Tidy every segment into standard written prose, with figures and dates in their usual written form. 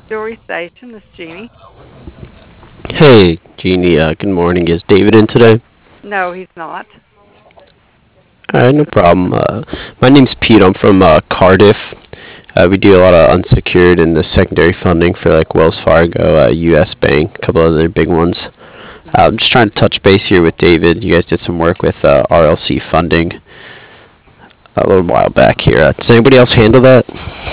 Jewelry Station. This is Jeannie. Hey, Jeannie, good morning. Is David in today? No, he's not. Alright, no problem. My name's Pete. I'm from Cardiff. We do a lot of unsecured and the secondary funding for like Wells Fargo, U.S. Bank, a couple other big ones. I'm just trying to touch base here with David. You guys did some work with RLC funding a little while back here. Does anybody else handle that?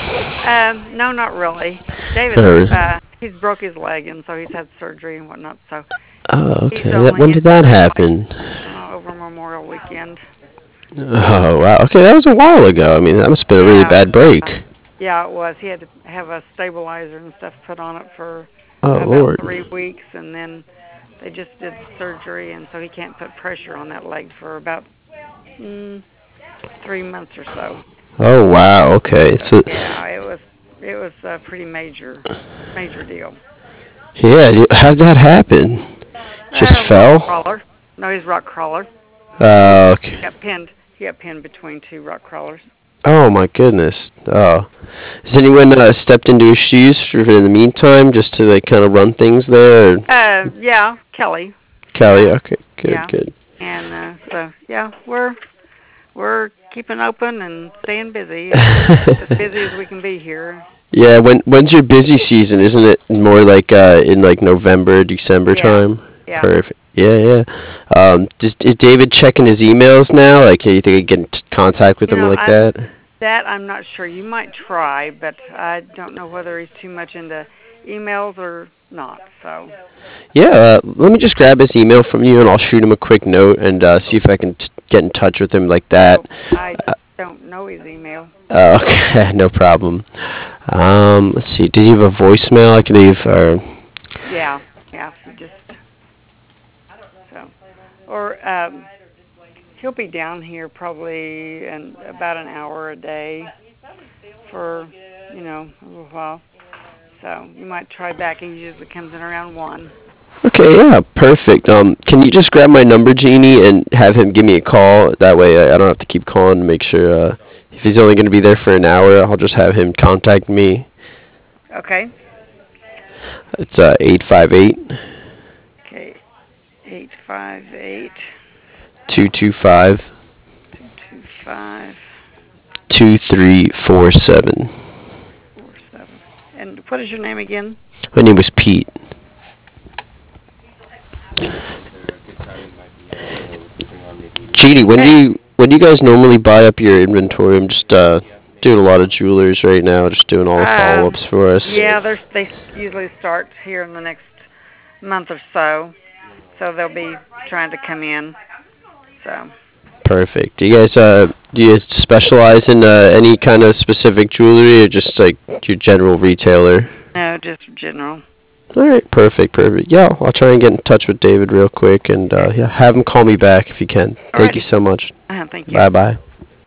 No, not really. David, Uh, he's broke his leg, and so he's had surgery and whatnot. So oh, he's okay. only When in did that town like happen? over Memorial Weekend. Oh, wow. Okay, that was a while ago. I mean, that must have been a really Yeah, bad break. yeah, it was. He had to have a stabilizer and stuff put on it for Oh, about Lord. 3 weeks, and then they just did surgery, and so he can't put pressure on that leg for about mm, 3 months or so. Oh, wow. Okay. So So, yeah, it was a pretty major deal. yeah, how'd that happen? Just Rock fell? crawler. No, he's rock crawler. Okay. Got pinned. He got pinned between two rock crawlers. Oh my goodness. Oh, has anyone stepped into his shoes for in the meantime, just to like kind of run things there? Or Yeah, Kelly. Kelly. Yeah, Okay. Good. yeah. Good. And so yeah, we're keeping open and staying busy, as busy as we can be here. Yeah. When's your busy season? Isn't it more like in like November, December Yeah, time? yeah. Perfect. Yeah. Yeah. Is David checking his emails now? Like, you think he can get in contact with You him know, like that? I'm not sure. You might try, but I don't know whether he's too much into emails or not. So Yeah, let me just grab his email from you, and I'll shoot him a quick note and see if I can get in touch with him like that. oh, I don't know his email. Okay, no problem. Let's see. Did you have a voicemail I could leave? Or Yeah, yeah. If you just so or he'll be down here probably in about an hour a day for a little while. So you might try back. He usually comes in around 1. okay, yeah, perfect. Can you just grab my number, Jeannie, and have him give me a call? That way, I don't have to keep calling to make sure. If he's only going to be there for an hour, I'll just have him contact me. Okay. It's 858 Okay. 858 225 225 2347. 47. And what is your name again? My name was Pete. Jeannie, Okay. when do you guys normally buy up your inventory? I'm just doing a lot of jewelers right now, just doing all the follow Um, ups for us. yeah, they usually start here in the next month or so. So they'll be trying to come in. So, Perfect. Do you specialize in any kind of specific jewelry, or just like your general retailer? no, just general. All right, perfect, perfect. Yeah, I'll try and get in touch with David real quick, and Okay. yeah, have him call me back if you can. Thank you Alrighty. so much. Thank you. Bye bye.